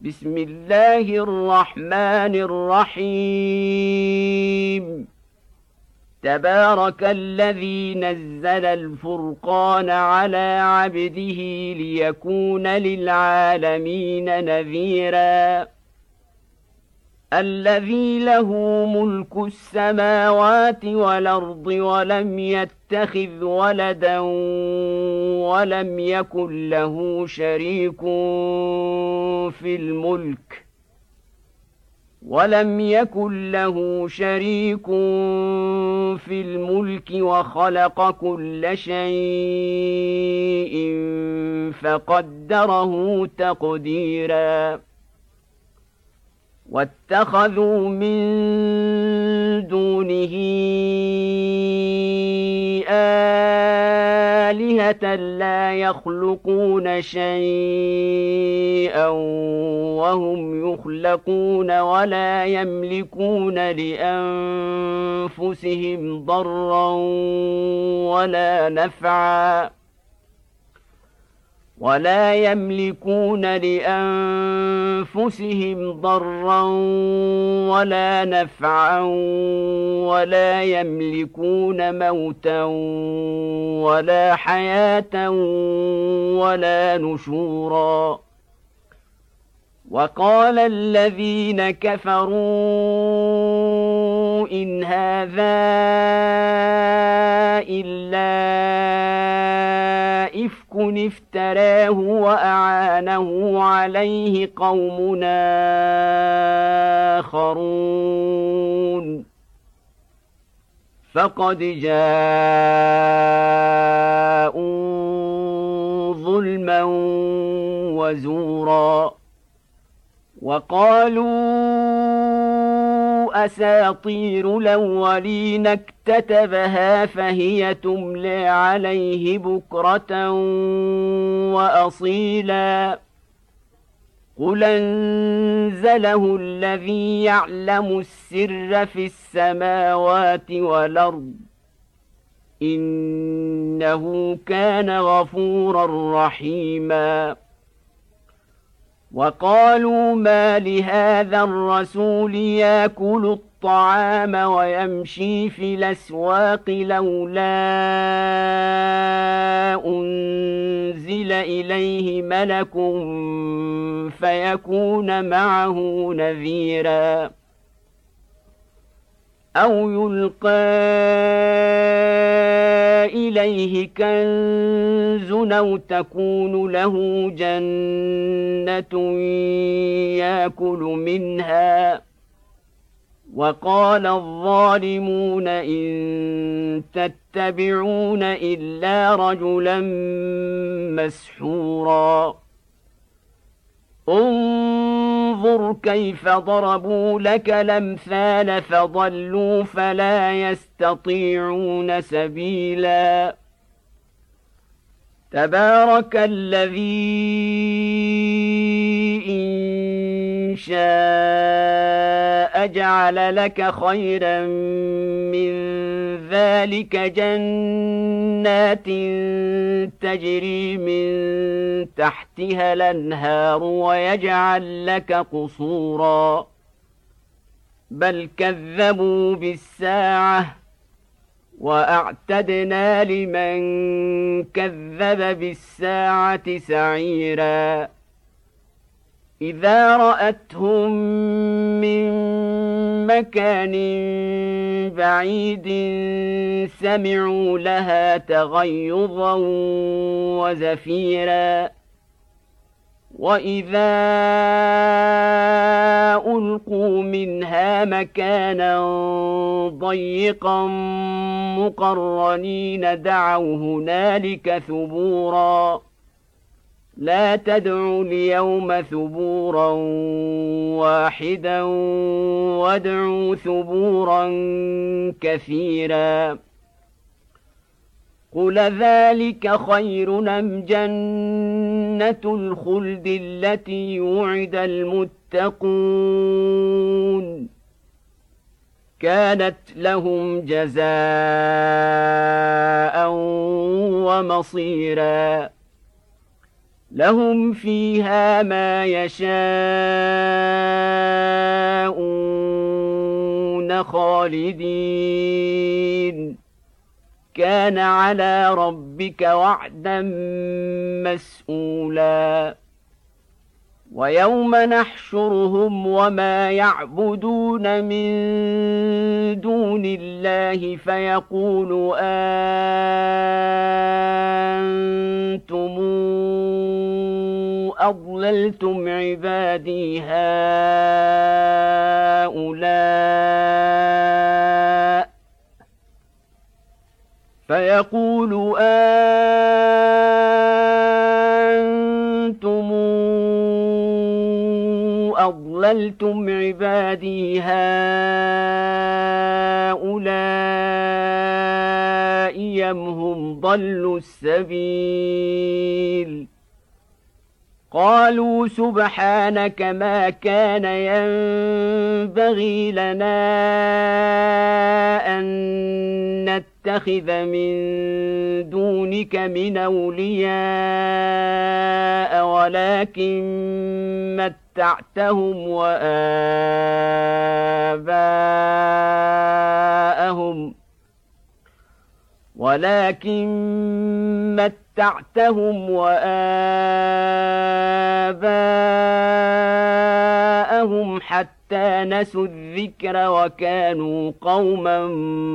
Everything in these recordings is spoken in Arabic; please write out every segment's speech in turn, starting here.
بسم الله الرحمن الرحيم. تبارك الذي نزل الفرقان على عبده ليكون للعالمين نذيرا. الذي له ملك السماوات والأرض ولم يتخذ ولدا ولم يكن له شريك في الملك وخلق كل شيء فقدره تقديرا. واتخذوا من دونه آلهة لا يخلقون شيئا وهم يخلقون ولا يملكون لأنفسهم ضرا ولا نفعا ولا يملكون موتا ولا حياة ولا نشورا. وقال الذين كفروا إن هذا إلا إفك افتراه وأعانه عليه قوم آخرون فقد جاءوا ظلما وزورا. وقالوا أساطير الأولين اكتتبها فهي تملى عليه بكرة وأصيلا. قل أنزله الذي يعلم السر في السماوات والأرض إنه كان غفورا رحيما. وقالوا ما لهذا الرسول يأكل الطعام ويمشي في الأسواق لولا أنزل إليه ملك فيكون معه نذيرا. أو يلقى إليه كنز أو تكون له جنة يأكل منها. وقال الظالمون إن تتبعون إلا رجلا مسحورا. انظر كيف ضربوا لك الأمثال فضلوا فلا يستطيعون سبيلا. تبارك الذي إن شاء جعل لك خيرا من ذلك جنات تجري من تحتها الأنهار ويجعل لك قصورا. بل كذبوا بالساعة وأعتدنا لمن كذب بالساعة سعيرا. إذا رأتهم من مكان بعيد سمعوا لها تغيظا وزفيرا. وإذا ألقوا منها مكانا ضيقا مقرنين دعوا هنالك ثبورا. لا تدعوا اليوم ثبورا واحدا وادعوا ثبورا كثيرا. قل ذلك خير أم جنة الخلد التي وعد المتقون كانت لهم جزاء ومصيرا. لهم فيها ما يشاءون خالدين كان على ربك وعدا مسئولا ويوم نحشرهم وما يعبدون من دون الله فيقول أنتم أضللتم عبادي هؤلاء فيقول أنتم أضللتم عبادي هؤلاء أم هم ضلوا السبيل قالوا سبحانك ما كان ينبغي لنا أن نتخذ من دونك من أولياء ولكن متعتهم وآباءهم حتى نسوا الذكر وكانوا قوما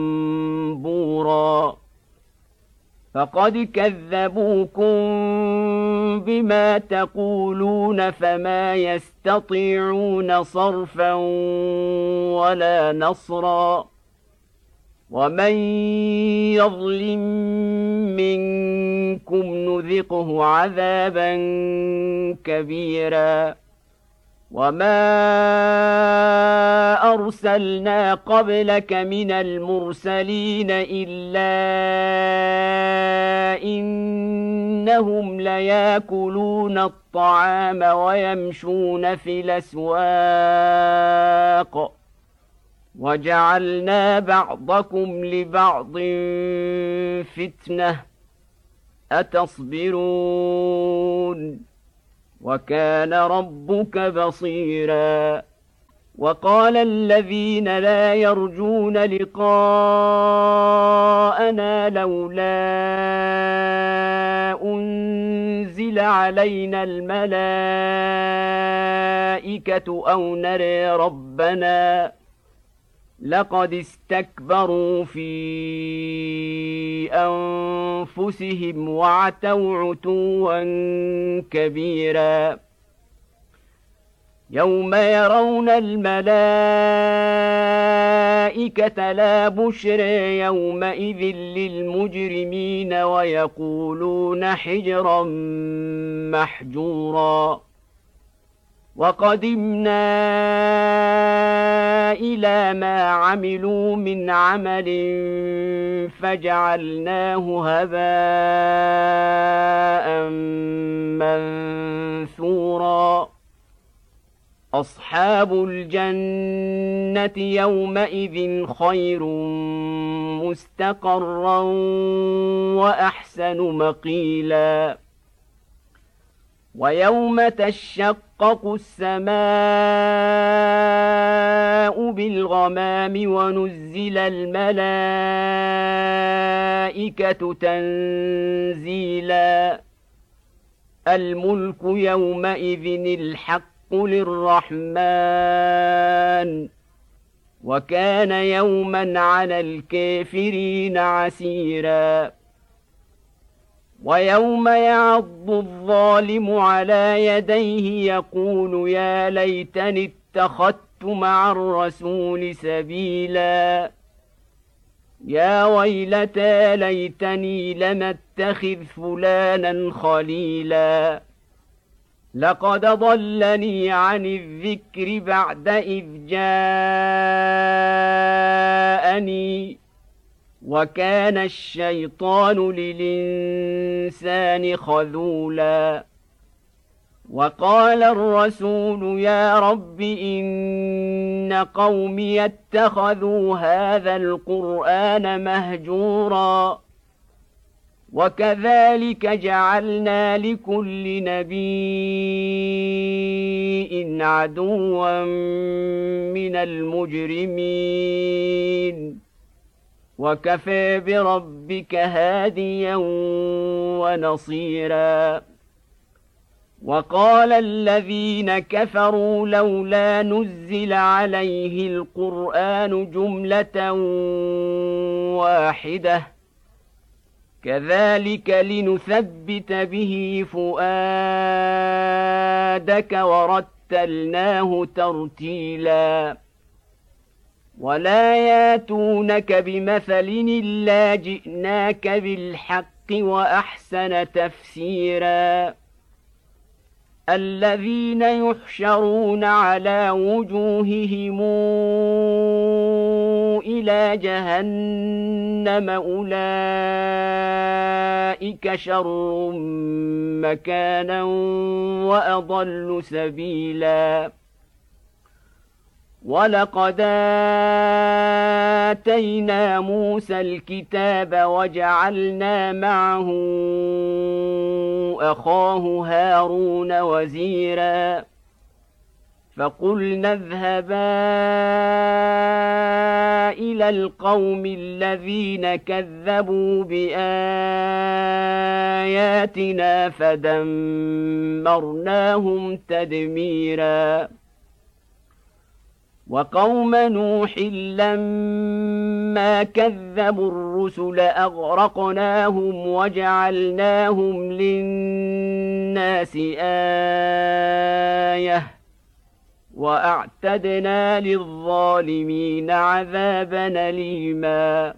بورا فقد كذبوكم بما تقولون فما يستطيعون صرفا ولا نصرا ومن يظلم منكم نذقه عذابا كبيرا وما أرسلنا قبلك من المرسلين إلا إنهم ليأكلون الطعام ويمشون في الأسواق وجعلنا بعضكم لبعض فتنة أتصبرون وكان ربك بصيرا وقال الذين لا يرجون لقاءنا لولا أنزل علينا الملائكة أو نري ربنا لقد استكبروا في أنفسهم وعتوا عتوا كبيرا يوم يرون الملائكة لا بشر يومئذ للمجرمين ويقولون حجرا محجورا وقدمنا إلى ما عملوا من عمل فجعلناه هباء منثورا أصحاب الجنة يومئذ خير مستقرا وأحسن مقيلا ويوم تشقق السماء بالغمام ونزل الملائكة تنزيلا الملك يومئذ الحق للرحمن وكان يوما على الكافرين عسيرا ويوم يعض الظالم على يديه يقول يا ليتني اتخذت مع الرسول سبيلا يا ويلتى ليتني لم اتخذ فلانا خليلا لقد ضلني عن الذكر بعد إذ جاءني وكان الشيطان للإنسان خذولا وقال الرسول يا رب إن قومي اتخذوا هذا القرآن مهجورا وكذلك جعلنا لكل نبي عدوا من المجرمين وكفى بربك هاديا ونصيرا وقال الذين كفروا لولا نزل عليه القرآن جملة واحدة كذلك لنثبت به فؤادك ورتلناه ترتيلا ولا ياتونك بمثل إلا جئناك بالحق وأحسن تفسيرا الذين يحشرون على وجوههم إلى جهنم أولئك شر مكانا وأضل سبيلا ولقد آتينا موسى الكتاب وجعلنا معه أخاه هارون وزيرا فقلنا اذهبا إلى القوم الذين كذبوا بآياتنا فدمرناهم تدميرا وقوم نوح لما كذبوا الرسل أغرقناهم وجعلناهم للناس آية وأعتدنا للظالمين عذابا أليما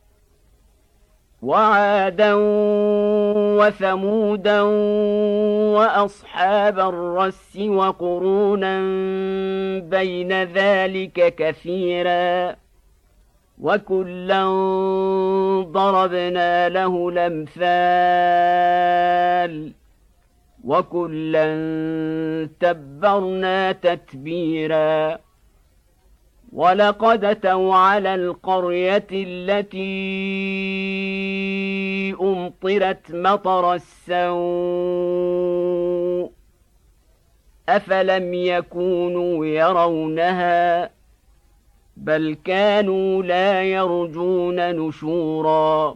وعادا وثمودا وأصحاب الرس وقرونا بين ذلك كثيرا وكلا ضربنا له الأمثال وكلا تبرنا تتبيرا ولقد أتوا على القرية التي أمطرت مطر السوء أفلم يكونوا يرونها بل كانوا لا يرجون نشورا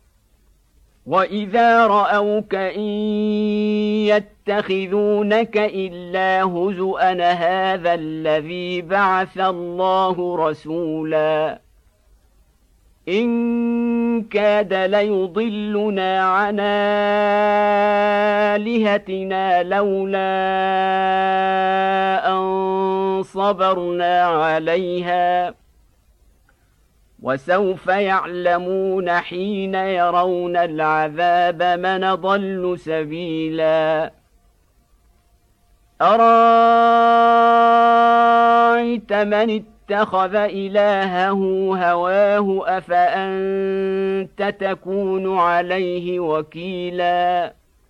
وإذا رأوك إن يتخذونك إلا هزؤا هذا الذي بعث الله رسولا إن كاد ليضلنا عن آلهتنا لولا أن صبرنا عليها وسوف يعلمون حين يرون العذاب من ضل سبيلا أرأيت من اتخذ إلهه هواه أفأنت تكون عليه وكيلا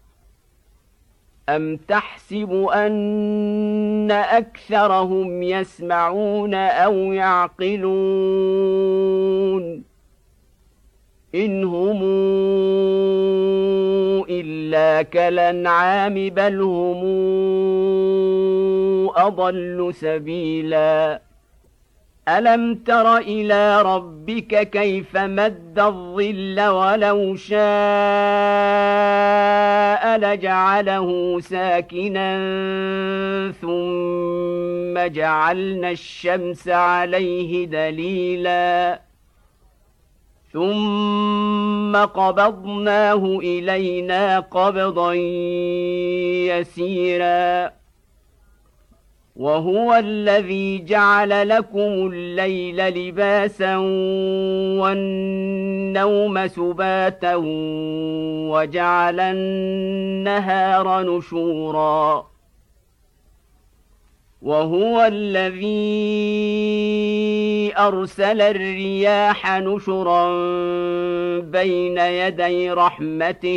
أم تحسب أن أكثرهم يسمعون أو يعقلون إن هم إلا كالأنعام بل هم أضل سبيلا ألم تر إلى ربك كيف مد الظل ولو شاء لجعله ساكنا ثم جعلنا الشمس عليه دليلا ثم قبضناه إلينا قبضا يسيرا وهو الذي جعل لكم الليل لباسا والنوم سباتا وجعل النهار نشورا وهو الذي أرسل الرياح نشرا بين يدي رحمته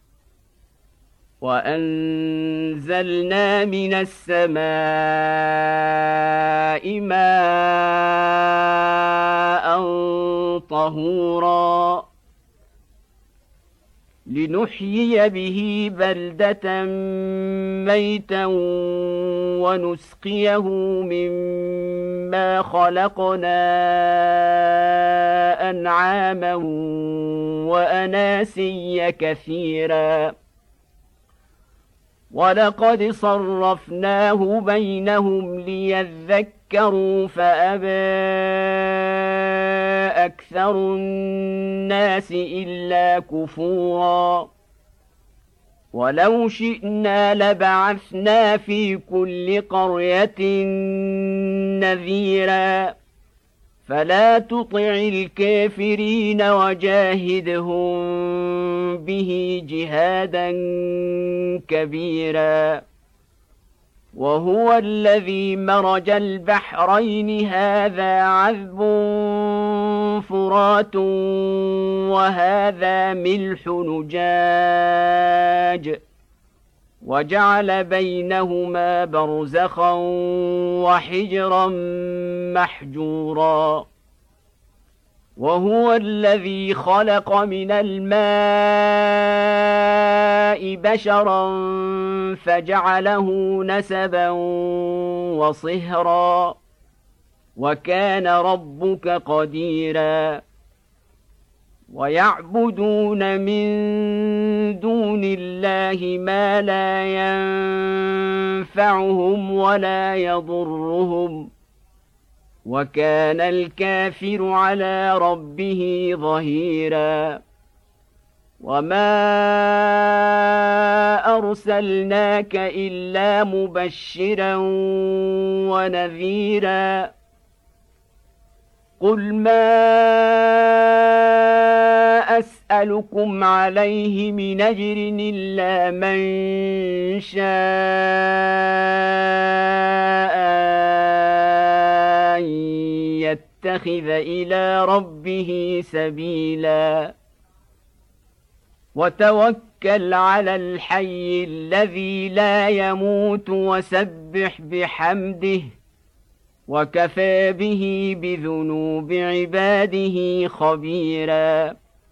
وأنزلنا من السماء ماء طهورا لنحيي به بلدة ميتا ونسقيه مما خلقنا أنعاما وأناسيا كثيرا ولقد صرفناه بينهم ليذكروا فأبى أكثر الناس إلا كفورا ولو شئنا لبعثنا في كل قرية نذيرا فلا تطع الكافرين وجاهدهم به جهادا كبيرا وهو الذي مرج البحرين هذا عذب فرات وهذا ملح نجاج وجعل بينهما برزخا وحجرا محجورا وهو الذي خلق من الماء بشرا فجعله نسبا وصهرا وكان ربك قديرا ويعبدون من دون الله ما لا ينفعهم ولا يضرهم وكان الكافر على ربه ظهيرا وما أرسلناك إلا مبشرا ونذيرا قل ما أسألكم عليه من أجر إلا من شاء أن يتخذ إلى ربه سبيلا وتوكل على الحي الذي لا يموت وسبح بحمده وكفى به بذنوب عباده خبيرا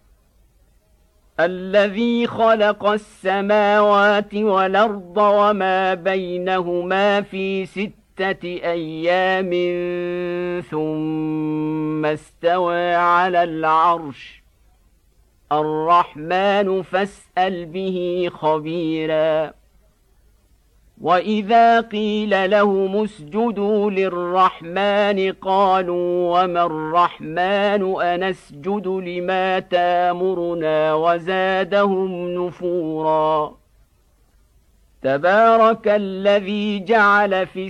الذي خلق السماوات والأرض وما بينهما في 6 أيام ثم استوى على العرش الرحمن فاسأل به خبيرا وإذا قيل لهم اسجدوا للرحمن قالوا وما الرحمن أنسجد لما تامرنا وزادهم نفورا تبارك الذي جعل في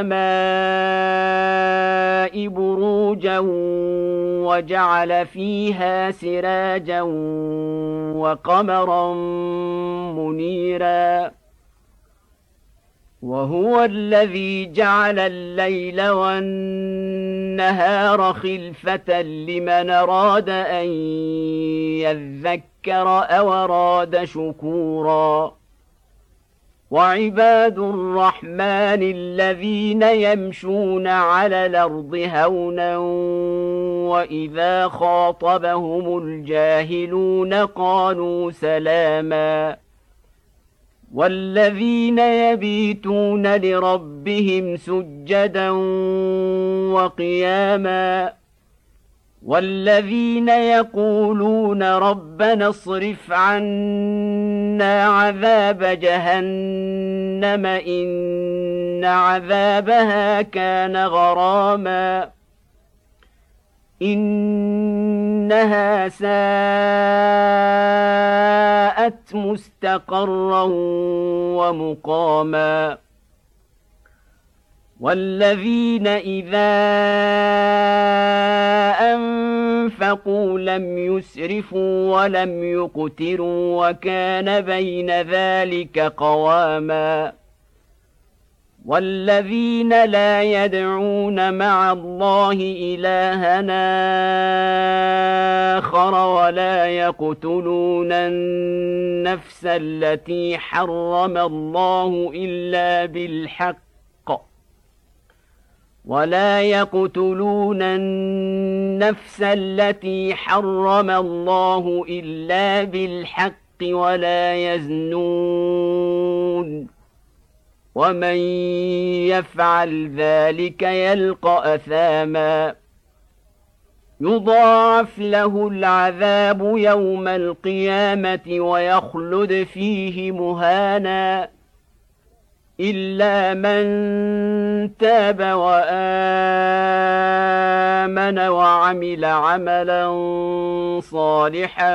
السماء بروجا وجعل فيها سراجا وقمرا منيرا وهو الذي جعل الليل والنهار خلفة لمن أراد أن يذكر أو أراد شكورا وعباد الرحمن الذين يمشون على الأرض هونا وإذا خاطبهم الجاهلون قالوا سلاما والذين يبيتون لربهم سجدا وقياما والذين يقولون ربنا اصرف عنا عذاب جهنم إن عذابها كان غراما إنها ساءت مستقرا ومقاما والذين إذا أنفقوا لم يسرفوا ولم يقتروا وكان بين ذلك قواما والذين لا يدعون مع الله إلهنا آخر ولا يقتلون النفس التي حرم الله إلا بالحق ولا يقتلون النفس التي حرم الله إلا بالحق ولا يزنون ومن يفعل ذلك يلقى أثاما يضاعف له العذاب يوم القيامة ويخلد فيه مهانا إلا من تاب وآمن وعمل عملا صالحا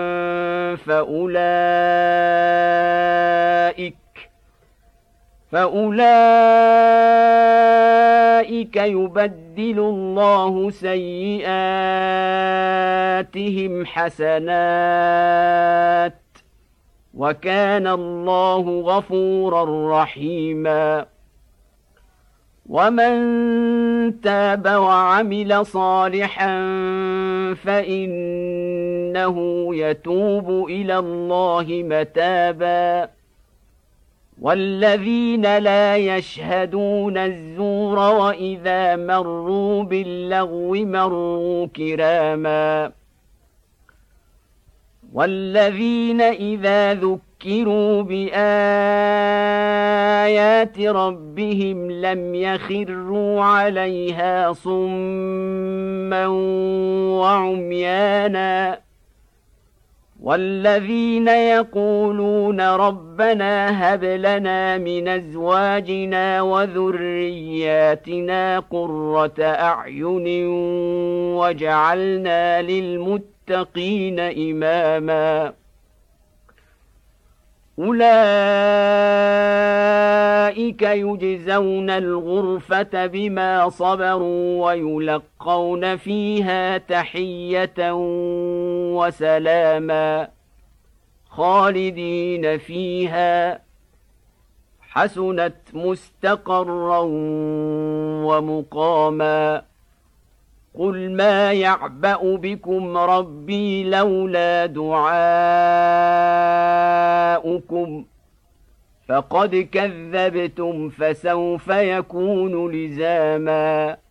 فأولئك يبدل الله سيئاتهم حسنات وكان الله غفورا رحيما ومن تاب وعمل صالحا فإنه يتوب إلى الله متابا والذين لا يشهدون الزور وإذا مروا باللغو مروا كراما والذين إذا ذكروا بآيات ربهم لم يخروا عليها صما وعميانا والذين يقولون ربنا هب لنا من أزواجنا وذرياتنا قرة أعين واجعلنا للمتقين إماما أولئك يجزون الغرفة بما صبروا ويلقون فيها تحية وسلاما خالدين فيها حسنت مستقرا ومقاما قل ما يعبأ بكم ربي لولا دعاؤكم فقد كذبتم فسوف يكون لزاما